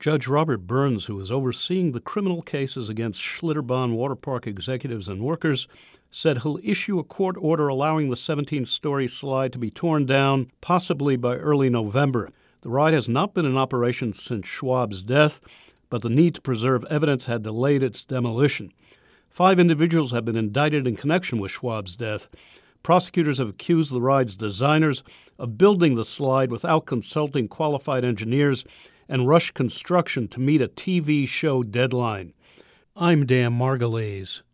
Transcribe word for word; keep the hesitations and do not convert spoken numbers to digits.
Judge Robert Burns, who is overseeing the criminal cases against Schlitterbahn Water Park executives and workers, said he'll issue a court order allowing the seventeen-story slide to be torn down, possibly by early November. The ride has not been in operation since Schwab's death, but the need to preserve evidence had delayed its demolition. Five individuals have been indicted in connection with Schwab's death. Prosecutors have accused the ride's designers of building the slide without consulting qualified engineers and rushed construction to meet a T V show deadline. I'm Dan Margulies.